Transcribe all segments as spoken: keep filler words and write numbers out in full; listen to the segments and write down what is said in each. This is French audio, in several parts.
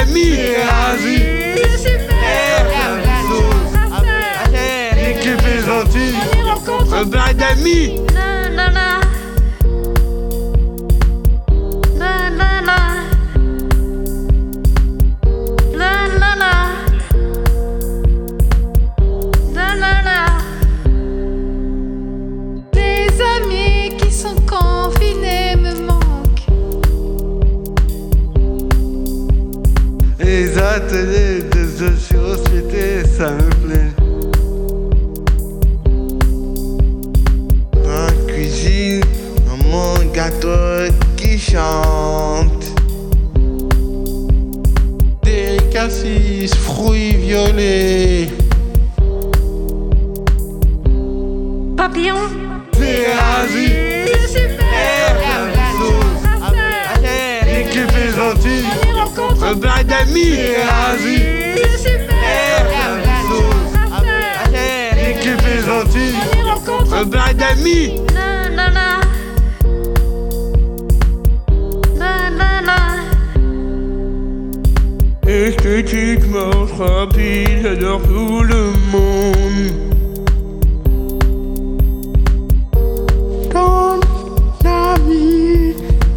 d'amis. L'équipe est gentille. Un bail d'amis. Les amis qui sont confinés me manquent. Les ateliers de société, ça me plaît. Dans la cuisine, maman gâteau qui chante. Des cassis, fruits violets. Papillon. C'est Asie. L'équipe est gentille. Un bail d'amis. L'équipe est gentille. Un bail d'amis. Esthétiquement rapide, j'adore tout le monde. Ton ami,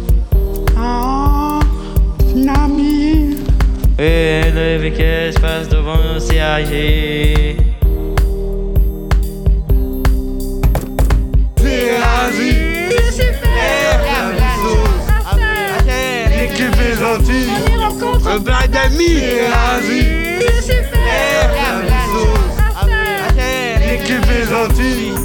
un ami. Et le véhicule passe devant le C I G. C'est Asie. L'équipe est gentille. Un bail d'amis. L'équipe est gentille.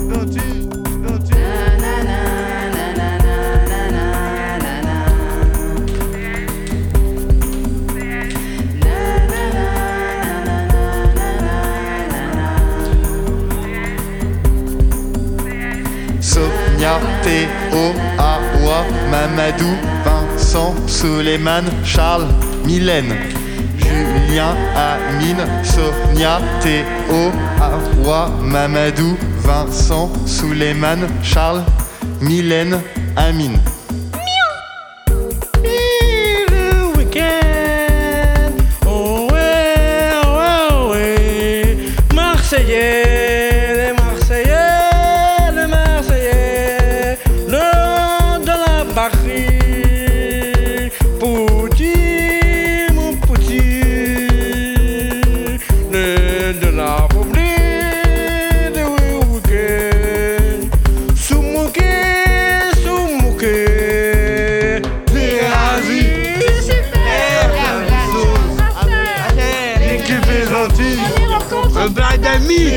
Sonia, Théo, Awa, Mamadou, Vincent, Suleiman, Charles, Mylène, Julien, Amine, Sonia, Théo, Awa, Mamadou, Vincent, Suleiman, Charles, Mylène, Amine. Marseillais, les Marseillais, les Marseillais, le de la barrière, petit, mon petit, le de la République, de week-end, soumouké, soumouké, C'est Asie. L'équipe est gentille. Un bail d'amis.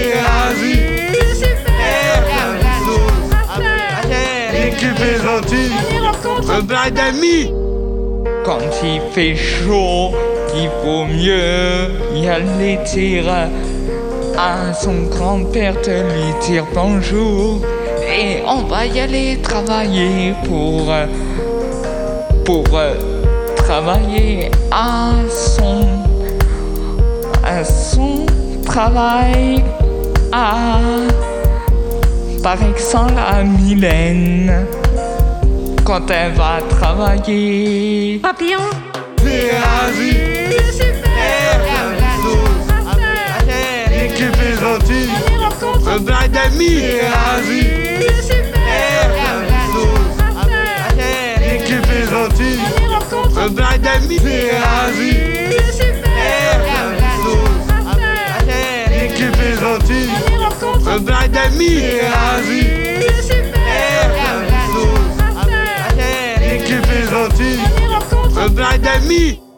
L'équipe est gentille. Un bail d'amis. Quand il fait chaud, il vaut mieux y aller dire à son grand-père de lui dire bonjour. Et on va y aller travailler pour, pour travailler à son, à son travail. À, par exemple, à Mylène, quand elle va travailler. Papillon. C'est Asie. L'équipe est gentille. Un bail d'amis. L'équipe est gentille. Un bail d'amis. C'est Asie. L'équipe est gentille. Un bail d'amis. L'équipe est gentille. Un bail d'amis.